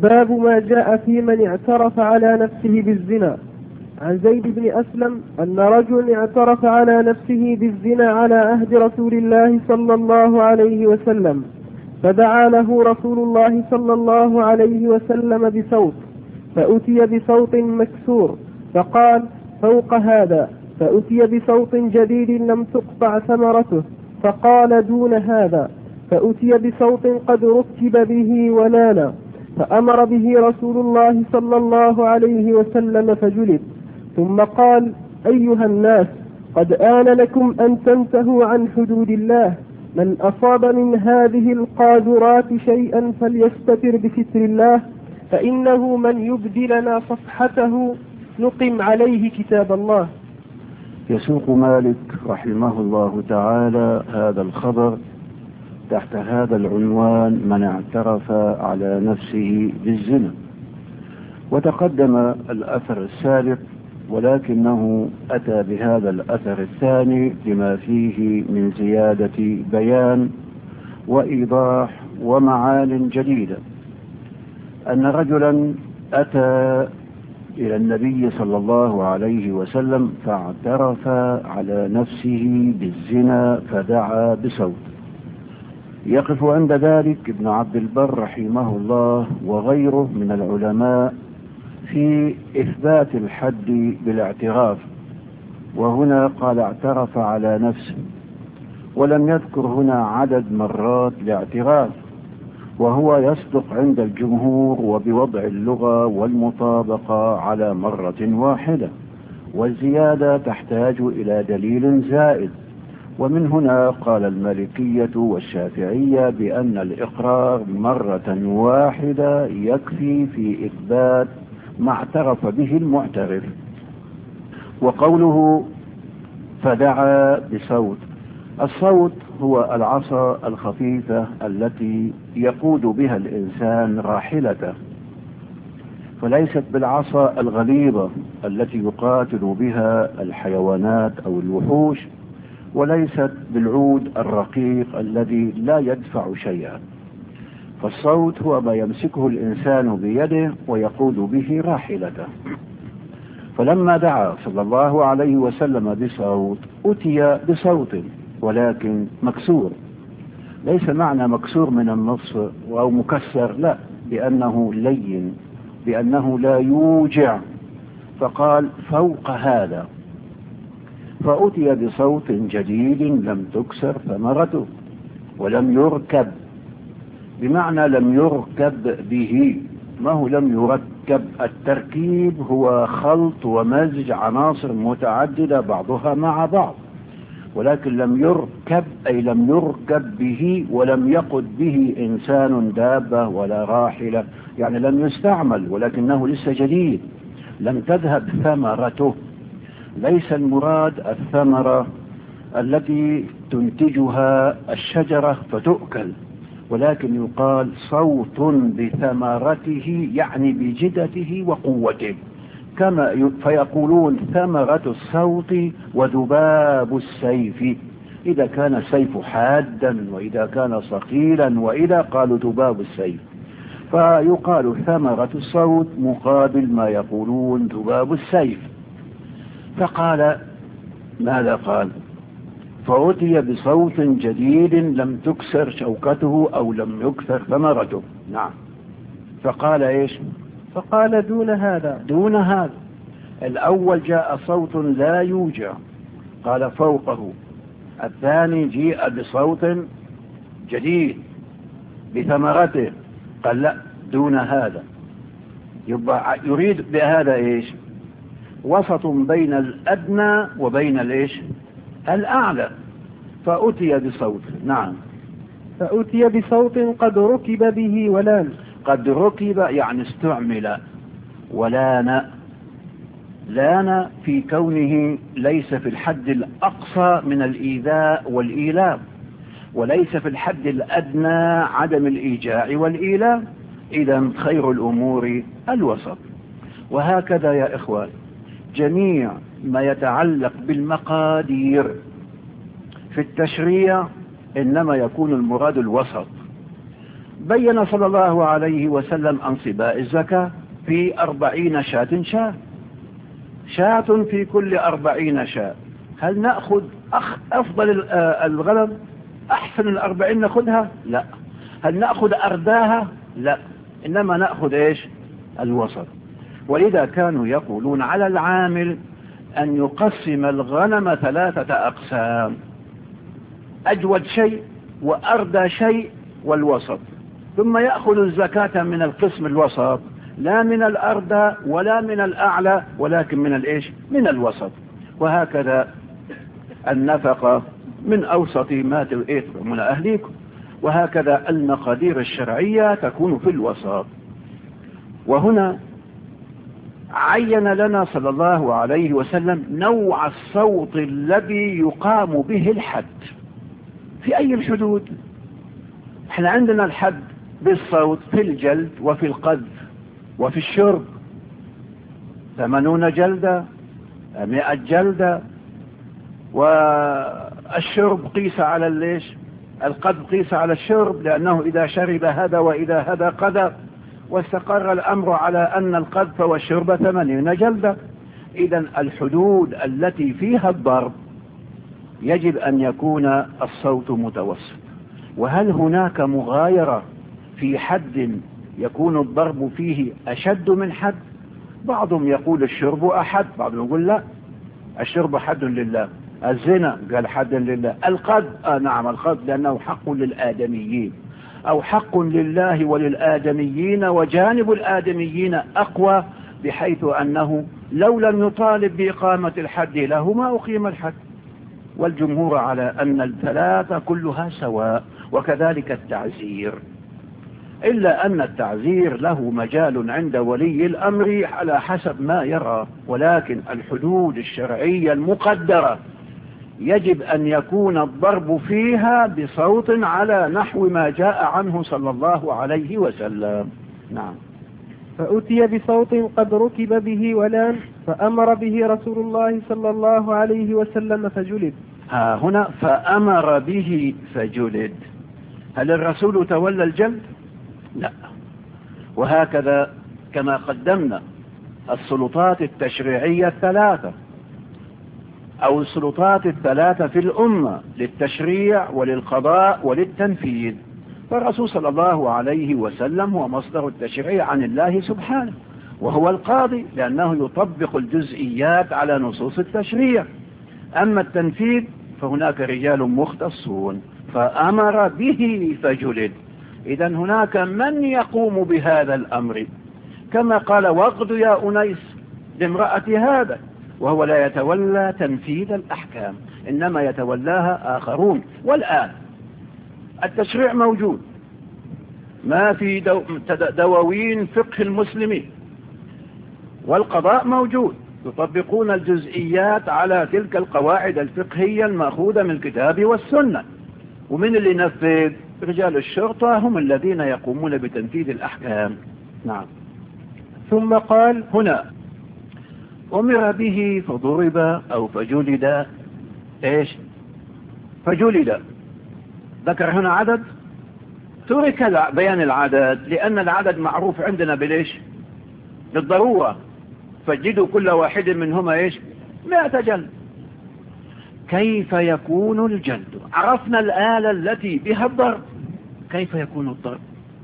باب ما جاء في من اعترف على نفسه بالزنا. عن زيد بن أسلم أن رجل اعترف على نفسه بالزنا على عهد رسول الله صلى الله عليه وسلم، فدعا له رسول الله صلى الله عليه وسلم بصوت، فأتي بصوت مكسور فقال فوق هذا، فأتي بصوت جديد لم تقطع ثمرته فقال دون هذا، فأتي بصوت قد ركب به ونال، فأمر به رسول الله صلى الله عليه وسلم فجلد. ثم قال أيها الناس قد آن لكم أن تنتهوا عن حدود الله، من أصاب من هذه القاذورات شيئا فليستتر بستر الله، فإنه من يبدي لنا صفحته نقم عليه كتاب الله. يسوق مالك رحمه الله تعالى هذا الخبر تحت هذا العنوان: من اعترف على نفسه بالزنا. وتقدم الأثر السابق، ولكنه أتى بهذا الأثر الثاني لما فيه من زيادة بيان وإيضاح ومعان جديدة. أن رجلا أتى إلى النبي صلى الله عليه وسلم فاعترف على نفسه بالزنا فدعا بصوت. يقف عند ذلك ابن عبد البر رحمه الله وغيره من العلماء في إثبات الحد بالاعتراف، وهنا قال اعترف على نفسه، ولم يذكر هنا عدد مرات الاعتراف، وهو يصدق عند الجمهور وبوضع اللغة والمطابقة على مرة واحدة، والزيادة تحتاج إلى دليل زائد. ومن هنا قال المالكية والشافعية بأن الإقرار مرة واحدة يكفي في إثبات ما اعترف به المعترف. وقوله فدعا بصوت، الصوت هو العصا الخفيفة التي يقود بها الإنسان راحلته، فليست بالعصا الغليظة التي يقاتل بها الحيوانات أو الوحوش، وليست بالعود الرقيق الذي لا يدفع شيئا. فالصوت هو ما يمسكه الإنسان بيده ويقود به راحلته. فلما دعا صلى الله عليه وسلم بصوت أتي بصوت ولكن مكسور. ليس معنى مكسور من النص أو مكسر، لا، بأنه لين، بأنه لا يوجع، فقال فوق هذا، فأتي بصوت جديد لم تكسر ثمرته ولم يركب، بمعنى لم يركب به. ما هو لم يركب؟ التركيب هو خلط ومزج عناصر متعددة بعضها مع بعض، ولكن لم يركب أي لم يركب به ولم يقد به إنسان دابة ولا راحلة، يعني لم يستعمل ولكنه لسه جديد، لم تذهب ثمرته. ليس المراد الثمرة التي تنتجها الشجرة فتؤكل، ولكن يقال صوت بثمرته، يعني بجدته وقوته، كما فيقولون ثمرة الصوت وذباب السيف، إذا كان السيف حادا وإذا كان صقيلا، وإذا قالوا ذباب السيف، فيقال ثمرة الصوت مقابل ما يقولون ذباب السيف. فقال ماذا قال؟ فأتي بصوت جديد لم تكسر شوكته أو لم يكسر ثمرته. نعم. فقال إيش؟ فقال دون هذا. دون هذا. الأول جاء صوت لا يوجع قال فوقه، الثاني جيء بصوت جديد بثمرته قال لا دون هذا. يبقى يريد بهذا إيش؟ وسط بين الأدنى وبين الإيش؟ الأعلى. فأتي بصوت. نعم. فأتي بصوت قد ركب به ولان. قد ركب يعني استعمل، ولان، لان في كونه ليس في الحد الأقصى من الإيذاء والإيلام، وليس في الحد الأدنى عدم الإيجاع والإيلام. إذا خير الأمور الوسط. وهكذا يا إخوان جميع ما يتعلق بالمقادير في التشريع إنما يكون المراد الوسط، بين صلى الله عليه وسلم أنصباء الزكاة في 40 شاة في كل 40 شاة. هل نأخذ أفضل الغنم، أحسن 40 نأخذها؟ لا. هل نأخذ أرداها؟ لا، إنما نأخذ إيش؟ الوسط. ولذا كانوا يقولون على العامل أن يقسم الغنم 3 أقسام: أجود شيء وأردى شيء والوسط، ثم يأخذ الزكاة من القسم الوسط، لا من الأردى ولا من الأعلى، ولكن من الإيش؟ من الوسط. وهكذا النفقة من أوسط ما تطعمون أهليكم، وهكذا المقادير الشرعية تكون في الوسط. وهنا عين لنا صلى الله عليه وسلم نوع الصوت الذي يقام به الحد. في أي الحدود؟ احنا عندنا الحد بالصوت في الجلد وفي القذف وفي الشرب، 80 جلدة، 100 جلدة. والشرب قيس على ليش؟ القذف قيس على الشرب، لأنه إذا شرب هدى وإذا هدى قذف، واستقر الأمر على أن القذف والشرب 80 جلدة. إذن الحدود التي فيها الضرب يجب أن يكون الصوت متوسط. وهل هناك مغايرة في حد يكون الضرب فيه أشد من حد؟ بعضهم يقول الشرب أحد، بعضهم يقول لا، الشرب حد لله. الزنا قال حد لله. القذف نعم القذف لأنه حق للآدميين، أو حق لله وللآدميين، وجانب الآدميين أقوى، بحيث أنه لو لم يطالب بإقامة الحد له ما أقيم الحد. والجمهور على أن الثلاثة كلها سواء، وكذلك التعزير، إلا أن التعزير له مجال عند ولي الأمر على حسب ما يرى. ولكن الحدود الشرعية المقدرة يجب أن يكون الضرب فيها بصوت على نحو ما جاء عنه صلى الله عليه وسلم. نعم. فأتي بصوت قد ركب به ولان فأمر به رسول الله صلى الله عليه وسلم فجلد. هنا فأمر به فجلد. هل الرسول تولى الجلد؟ لا. وهكذا كما قدمنا السلطات التشريعية الثلاثة، أو السلطات الثلاثة في الأمة، للتشريع وللقضاء وللتنفيذ. فالرسول صلى الله عليه وسلم هو مصدر التشريع عن الله سبحانه، وهو القاضي لأنه يطبق الجزئيات على نصوص التشريع. أما التنفيذ فهناك رجال مختصون. فأمر به فجلد. إذن هناك من يقوم بهذا الأمر، كما قال واغد يا أنيس لامرأة هذا، وهو لا يتولى تنفيذ الأحكام، إنما يتولاها آخرون. والآن التشريع موجود، ما في دواوين فقه المسلمين، والقضاء موجود، يطبقون الجزئيات على تلك القواعد الفقهية المأخوذة من الكتاب والسنة. ومن اللي ينفذ؟ رجال الشرطة، هم الذين يقومون بتنفيذ الأحكام. نعم. ثم قال هنا أمر به فضرب أو فجلد. إيش؟ فجلد. ذكر هنا عدد، ترك بيان العدد لأن العدد معروف عندنا بالإيش؟ بالضرورة. فجدوا كل واحد منهما إيش؟ 100 جلد. كيف يكون الجلد؟ عرفنا الآلة التي بها الضرب، كيف يكون الضرب؟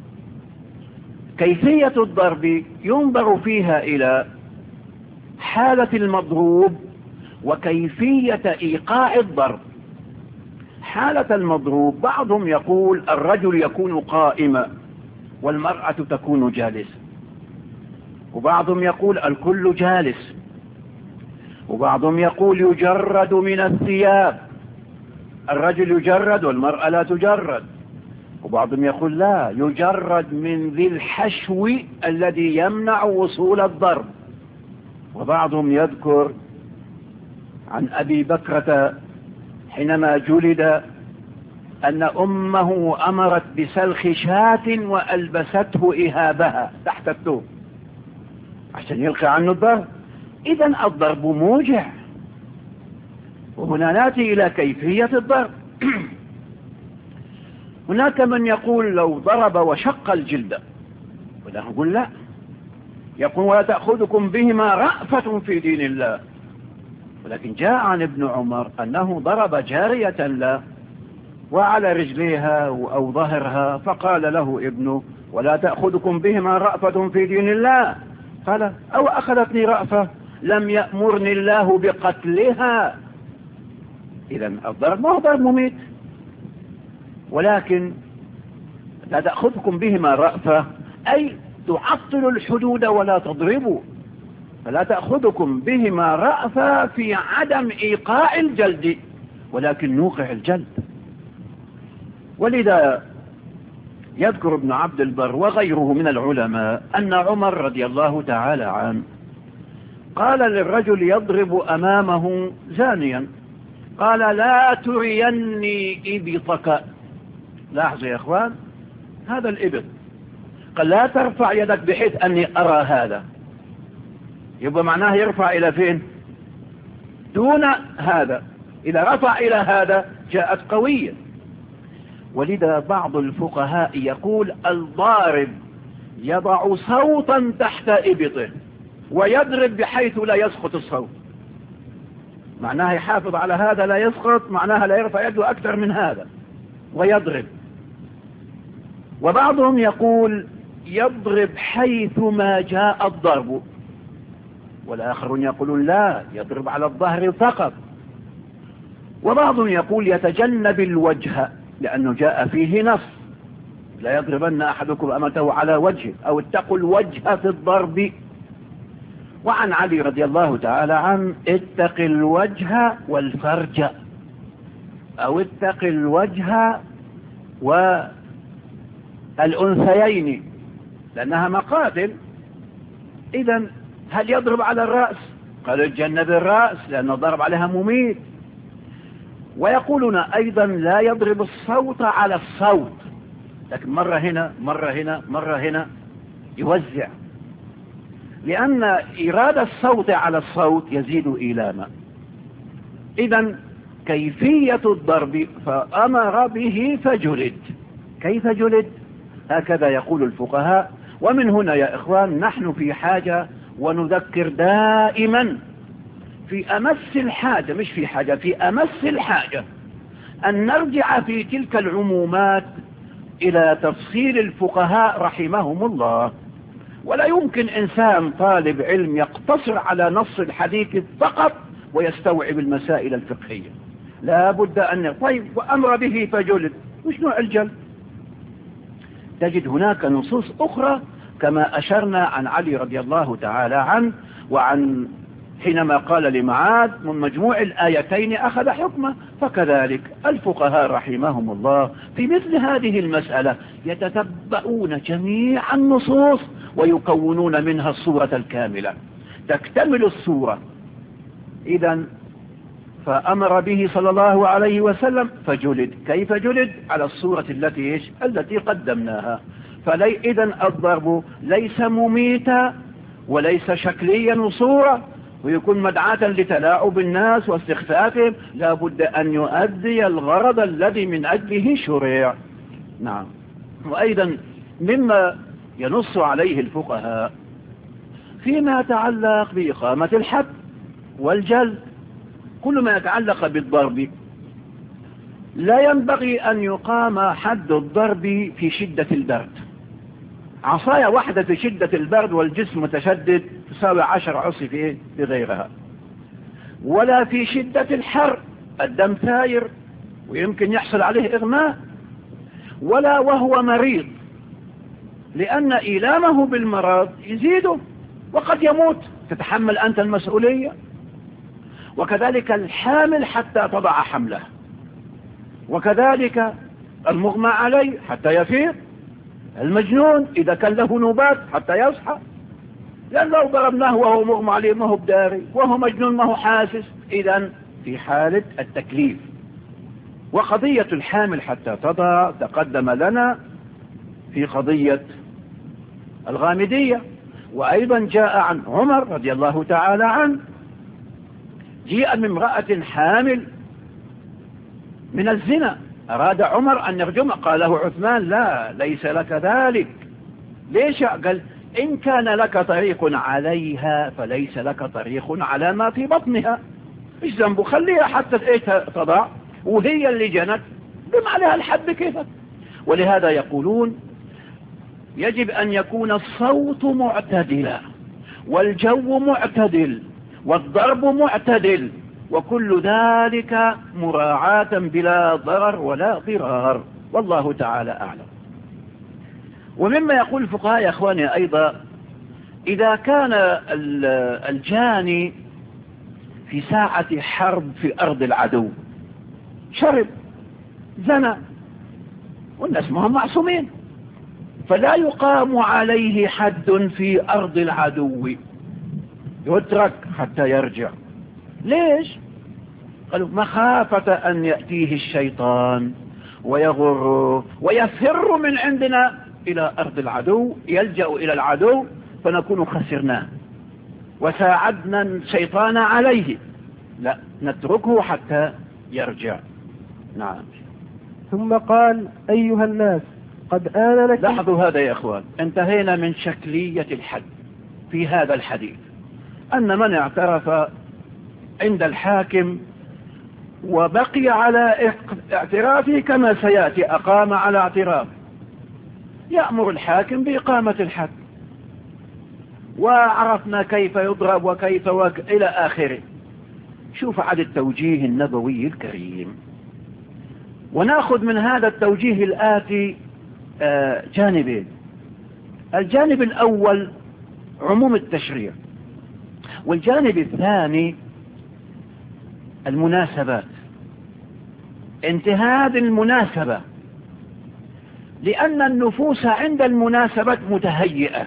كيفية الضرب ينظر فيها إلى حالة المضروب وكيفية إيقاع الضرب. حالة المضروب بعضهم يقول الرجل يكون قائما والمرأة تكون جالسة، وبعضهم يقول الكل جالس، وبعضهم يقول يجرد من الثياب، الرجل يجرد والمرأة لا تجرد، وبعضهم يقول لا، يجرد من ذي الحشو الذي يمنع وصول الضرب. وبعضهم يذكر عن أبي بكرة حينما جلد أن أمه أمرت بسلخ شاة وألبسته إهابها تحت الثوب عشان يلقى عنه الضرب. إذن الضرب موجع. وهنا نأتي إلى كيفية الضرب. هناك من يقول لو ضرب وشق الجلد، وده نقول لا، يقول ولا تأخذكم بهما رأفة في دين الله. ولكن جاء عن ابن عمر أنه ضرب جارية له وعلى رجليها أو ظهرها، فقال له ابنه ولا تأخذكم بهما رأفة في دين الله، قال أو أخذتني رأفة لم يأمرني الله بقتلها. إذا الضرب ما هو ضرب مميت، ولكن لا تأخذكم بهما رأفة أي تعطلوا الحدود ولا تضربوا، فلا تأخذكم بهما رأفة في عدم إيقاع الجلد، ولكن نوقع الجلد. ولذا يذكر ابن عبد البر وغيره من العلماء أن عمر رضي الله تعالى عنه قال للرجل يضرب أمامه زانيا، قال لا تريني إبطك. لاحظوا يا إخوان، هذا الإبط قال لا ترفع يدك بحيث أني أرى هذا، يبقى معناه يرفع إلى فين؟ دون هذا. إذا رفع إلى هذا جاءت قوية. ولذا بعض الفقهاء يقول الضارب يضع صوتا تحت إبطه ويضرب بحيث لا يسقط الصوت، معناها يحافظ على هذا لا يسقط، معناها لا يرفع يده أكثر من هذا ويضرب. وبعضهم يقول يضرب حيث ما جاء الضرب، والآخرون يقولون لا، يضرب على الظهر فقط. وبعضهم يقول يتجنب الوجه لأنه جاء فيه نص لا يضربن أحدكم أمته على وجهه، أو اتقوا الوجه في الضرب. وعن علي رضي الله تعالى عنه اتق الوجه والفرج، أو اتق الوجه والأنثيين لأنها مقاتل. إذا هل يضرب على الرأس؟ قالوا يتجنب الرأس لأنه ضرب عليها مميت. ويقولون أيضا لا يضرب الصوت على الصوت، لكن مرة هنا مرة هنا مرة هنا يوزع، لأن إرادة الصوت على الصوت يزيد إيلاما. إذا كيفية الضرب فأمر به فجلد. كيف جلد؟ هكذا يقول الفقهاء. ومن هنا يا إخوان نحن في حاجة ونذكر دائما في أمس الحاجة، مش في حاجة، في أمس الحاجة أن نرجع في تلك العمومات إلى تفصيل الفقهاء رحمهم الله. ولا يمكن إنسان طالب علم يقتصر على نص الحديث فقط ويستوعب المسائل الفقهية. لا بد أن طيب وأمر به فجلد، وش نوع الجلد؟ تجد هناك نصوص أخرى كما أشرنا عن علي رضي الله تعالى عنه، وعن حينما قال لمعاذ من مجموع الآيتين أخذ حكمه. فكذلك الفقهاء رحمهم الله في مثل هذه المسألة يتتبعون جميع النصوص ويكونون منها الصورة الكاملة، تكتمل الصورة. إذا فأمر به صلى الله عليه وسلم فجلد. كيف جلد؟ على الصورة التي قدمناها. إذا الضرب ليس مميتا وليس شكليا وصورة ويكون مدعاة لتلاعب الناس واستخفافهم، لا بد أن يؤدي الغرض الذي من أجله شرع. نعم. وأيضا مما ينص عليه الفقهاء فيما يتعلق بإقامة الحد والجلد، كل ما يتعلق بالضرب لا ينبغي أن يقام حد الضرب في شدة البرد. عصاية واحدة في شدة البرد والجسم متشدد تساوي 10 عصي في غيرها. ولا في شدة الحر الدم ثاير ويمكن يحصل عليه إغماء، ولا وهو مريض، لأن إيلامه بالمرض يزيده وقد يموت، تتحمل أنت المسؤولية. وكذلك الحامل حتى تضع حمله، وكذلك المغمى عليه حتى يفيق، المجنون إذا كان له نوبات حتى يصحى، لأن لو ضربناه وهو مغمى عليه ما هو بداري، وهو مجنون ما هو حاسس. إذا في حالة التكليف. وقضية الحامل حتى تضع تقدم لنا في قضية الغامدية. وأيضا جاء عن عمر رضي الله تعالى عنه جيء من امرأة حامل من الزنا أراد عمر أن يرجمه، قال له عثمان لا، ليس لك ذلك. ليش؟ قال إن كان لك طريق عليها فليس لك طريق على ما في بطنها. إيش ذنبه؟ خليها حتى تضع، وهي اللي جنت بما عليها الحد كيفك. ولهذا يقولون يجب أن يكون الصوت معتدلا، والجو معتدل، والضرب معتدل، وكل ذلك مراعاة بلا ضرر ولا ضرار، والله تعالى أعلم. ومما يقول الفقهاء يا أخواني أيضا، إذا كان الجاني في ساعة حرب في أرض العدو شرب زنى، والناس ما هم معصومين، فلا يقام عليه حد في أرض العدو، يترك حتى يرجع. ليش؟ قالوا مخافة أن يأتيه الشيطان ويغره ويفر من عندنا إلى أرض العدو، يلجأ إلى العدو فنكون خسرناه وساعدنا الشيطان عليه، لا، نتركه حتى يرجع. نعم. ثم قال أيها الناس قد آن لكم. لاحظوا هذا يا أخوان، انتهينا من شكلية الحد في هذا الحديث، أن من اعترف عند الحاكم وبقي على اعترافه كما سيأتي، أقام على اعتراف، يأمر الحاكم بإقامة الحد، وعرفنا كيف يضرب وكيف إلى آخره. شوف عد التوجيه النبوي الكريم، ونأخذ من هذا التوجيه الآتي جانبين. الجانب الأول عموم التشريع، والجانب الثاني المناسبات، انتهاز المناسبة، لأن النفوس عند المناسبة متهيئة.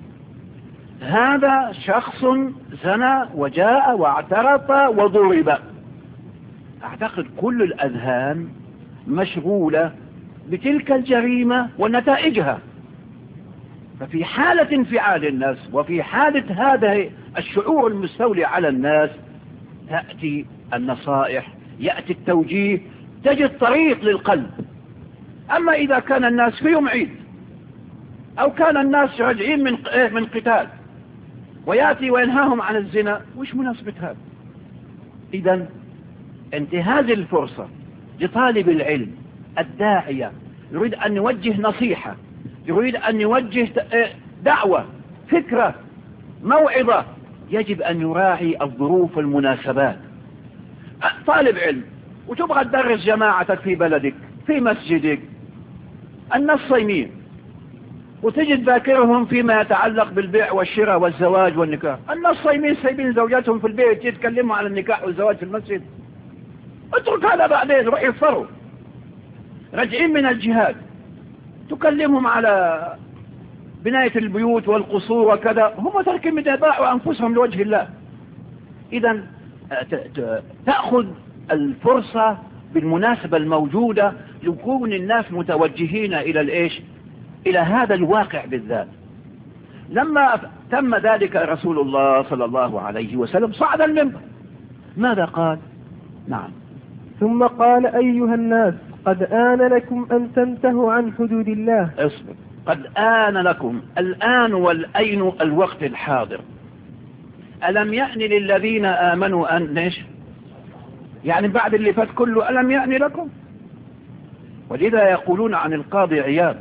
هذا شخص زنى وجاء واعترف وضرب، أعتقد كل الأذهان مشغولة بتلك الجريمة ونتائجها، ففي حالة انفعال الناس وفي حالة هذا الشعور المستولي على الناس تأتي النصائح، يأتي التوجيه، تجد طريق للقلب. أما إذا كان الناس فيهم عيد، أو كان الناس راجعين من قتال ويأتي وينهاهم عن الزنا، وش مناسبة هذا؟ إذن انتهاز الفرصة لطالب العلم الداعية يريد أن يوجه نصيحة، يريد أن يوجه دعوة، فكرة، موعظة، يجب أن يراعي الظروف والمناسبات. طالب علم وتبغى تدرس جماعتك في بلدك في مسجدك، الناس صايمين، وتجد ذاكرهم فيما يتعلق بالبيع والشراء والزواج والنكاح. الناس صايمين سايبين زوجاتهم في البيت، يتكلموا عن النكاح والزواج في المسجد. اترك هذا بعدين، روح يفطروا. راجعين من الجهاد تكلمهم على بناية البيوت والقصور وكذا، هم تركين من يضاعوا أنفسهم لوجه الله. إذن تأخذ الفرصة بالمناسبة الموجودة ليكون الناس متوجهين إلى الإيش؟ إلى هذا الواقع بالذات. لما تم ذلك رسول الله صلى الله عليه وسلم صعد المنبر، ماذا قال؟ نعم. ثم قال أيها الناس قد آن لكم أن تنتهوا عن حدود الله. اصبر، قد آن لكم، الآن والأين الوقت الحاضر. ألم يأن للذين آمنوا أن ليش؟ يعني بعد اللي فات كله ألم يأن لكم؟ ولذا يقولون عن القاضي عياض،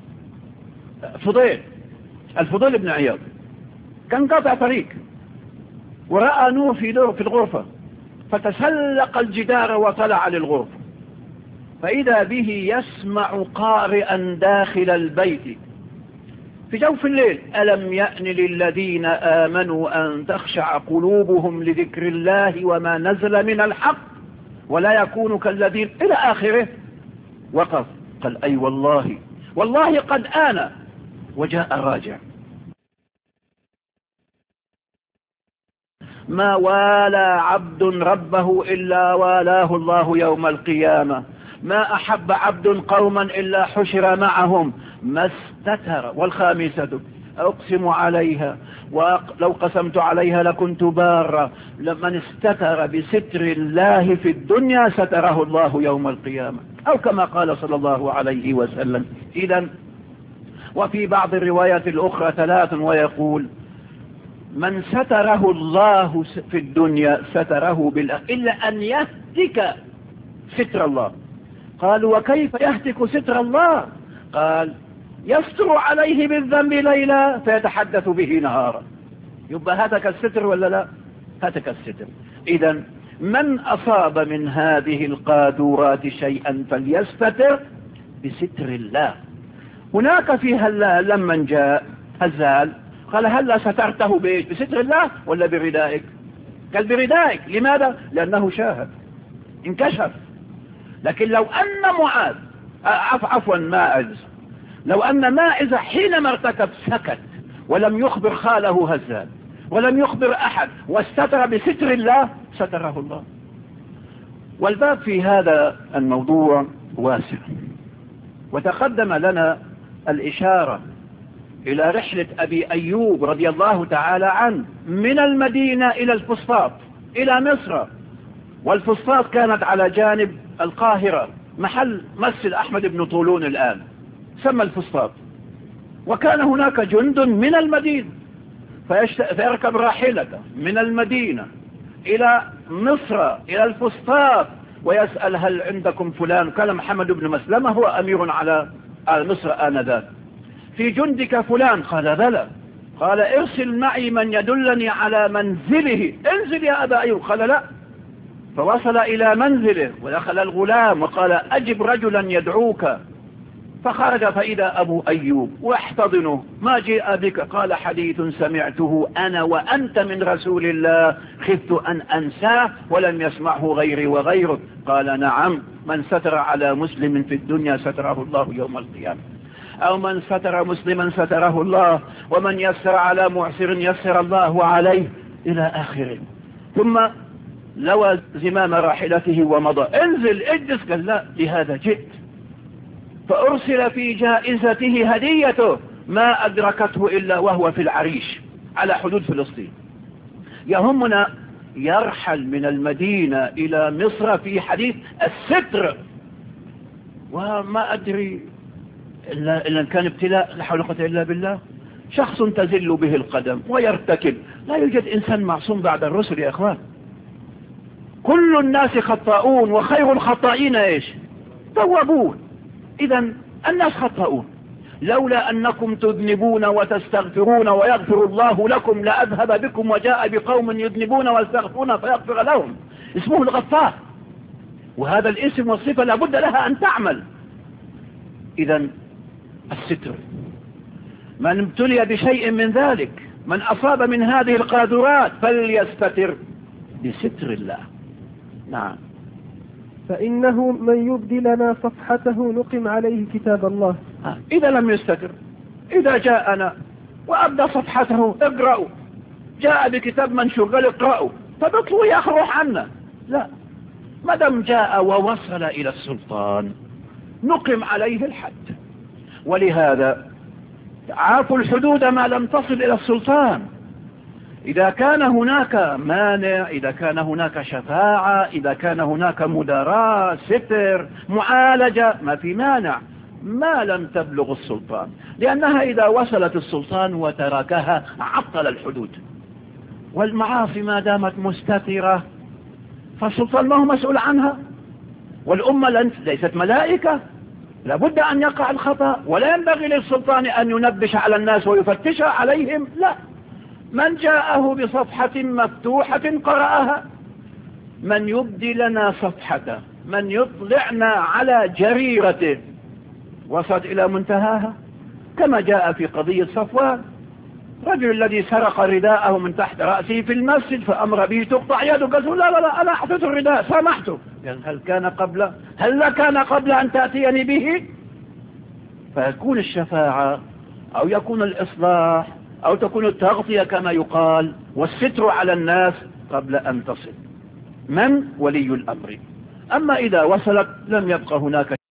الفضيل بن عياض كان قاطع طريق ورأى نور في الغرفة، فتسلق الجدار وطلع للغرفة، فإذا به يسمع قارئا داخل البيت في جوف الليل: ألم يأن للذين آمنوا أن تخشع قلوبهم لذكر الله وما نزل من الحق ولا يكونوا كالذين إلى آخره. وقف قال: أي والله قد آن. وجاء راجع: ما والى عبد ربه إلا والاه الله يوم القيامة، ما أحب عبد قوما إلا حشر معهم، ما استتر. والخامسة: أقسم عليها ولو قسمت عليها لكنت بارا، من استتر بستر الله في الدنيا ستره الله يوم القيامة. أو كما قال صلى الله عليه وسلم. إذن وفي بعض الروايات الأخرى 3 ويقول من ستره الله في الدنيا ستره بالآخرة إلا أن يهتك ستر الله. قالوا وكيف يهتك ستر الله؟ قال يستر عليه بالذنب ليلا فيتحدث به نهارا. يبقى هتك الستر ولا لا؟ هتك الستر. إذن من أصاب من هذه القاذورات شيئا فليستتر بستر الله. هناك في هلال لما جاء هزال قال هلا سترته بإيش؟ بستر الله ولا بردائك؟ قال بردائك. لماذا؟ لأنه شاهد انكشف. لكن لو أن معاذ عفوا ماعز، لو أن ماعز حينما ارتكب سكت ولم يخبر خاله هزال ولم يخبر أحد واستتر بستر الله ستره الله. والباب في هذا الموضوع واسع، وتقدم لنا الإشارة إلى رحلة أبي أيوب رضي الله تعالى عنه من المدينة إلى الفسطاط إلى مصر، والفسطاط كانت على جانب القاهرة محل مسجد أحمد بن طولون الآن سمى الفسطاط. وكان هناك جند من المدينة فيركب راحلته من المدينة إلى مصر إلى الفسطاط ويسأل هل عندكم فلان؟ كان محمد بن مسلمة هو أمير على مصر آنذاك. في جندك فلان؟ قال بلى. قال ارسل معي من يدلني على منزله. انزل يا أبا أيوب. قال لا. فوصل إلى منزله ودخل الغلام وقال أجب رجلا يدعوك. فخرج فإذا أبو أيوب واحتضنه. ما جاء بك؟ قال حديث سمعته أنا وأنت من رسول الله خفت أن أنساه ولم يسمعه غيري وغيرك. قال نعم، من ستر على مسلم في الدنيا ستره الله يوم القيامة، أو من ستر مسلما ستره الله، ومن يسر على معسر يسر الله عليه إلى آخره. ثم لوى زمام راحلته ومضى. انزل اجلس. قال لا، لهذا جئت. فأرسل في جائزته هديته ما أدركته إلا وهو في العريش على حدود فلسطين. يهمنا يرحل من المدينة إلى مصر في حديث الستر، وما أدري إلا كان ابتلاء لا حول ولا قوة إلا بالله. شخص تزل به القدم ويرتكب. لا يوجد إنسان معصوم بعد الرسل يا إخوان. كل الناس خطاؤون وخير الخطائين إيش؟ توابون. إذن الناس خطاؤون. لولا أنكم تذنبون وتستغفرون ويغفر الله لكم لأذهب بكم وجاء بقوم يذنبون ويستغفرون فيغفر لهم. اسمه الغفار، وهذا الاسم والصفة لابد لها أن تعمل. إذن الستر. من ابتلي بشيء من ذلك، من أصاب من هذه القاذورات فليستتر بستر الله. نعم. فإنه من يبدي لنا صفحته نقم عليه كتاب الله. إذا لم يستتر، إذا جاءنا وأبدى صفحته اقرأوا، جاء بكتاب منشور قال اقرأوا، فبطلوا يا أخي روح عنا. لا، مدام جاء ووصل إلى السلطان نقم عليه الحد. ولهذا عافوا الحدود ما لم تصل إلى السلطان. إذا كان هناك مانع، إذا كان هناك شفاعة، إذا كان هناك مداراة، ستر، معالجة، ما في مانع ما لم تبلغ السلطان، لأنها إذا وصلت السلطان وتركها عطل الحدود. والمعاصي ما دامت مستترة فالسلطان ما هو مسؤول عنها، والأمة ليست ملائكة، لابد أن يقع الخطأ، ولا ينبغي للسلطان أن ينبش على الناس ويفتش عليهم. لا، من جاءه بصفحة مفتوحة قرأها. من يبدي لنا صفحته، من يطلعنا على جريرته وصلت إلى منتهاها، كما جاء في قضية صفوان، رجل الذي سرق رداءه من تحت رأسه في المسجد فأمر به تقطع يده. قال لا لا لا، أنا أعطيت الرداء سامحته. هل كان قبل أن تأتيني به؟ فيكون الشفاعة أو يكون الإصلاح أو تكون التغطية كما يقال والستر على الناس قبل أن تصل من ولي الأمر. أما إذا وصلت لم يبقى هناك